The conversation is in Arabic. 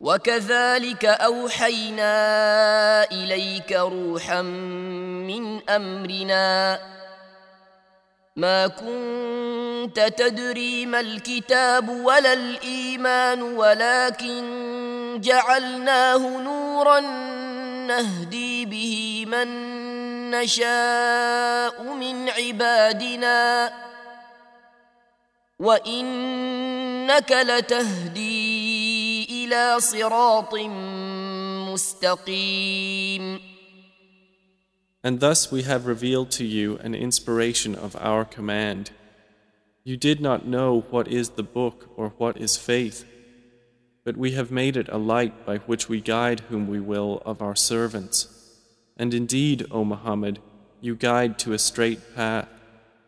وكذلك أوحينا إليك روحا من أمرنا ما كنت تدري ما الكتاب ولا الإيمان ولكن جعلناه نورا نهدي به من نشاء من عبادنا وإنك لتهدي إلى صراط مستقيم. And thus we have revealed to you an inspiration of our command. You did not know what is the book or what is faith, but we have made it a light by which we guide whom we will of our servants. And indeed, O Muhammad, you guide to a straight path.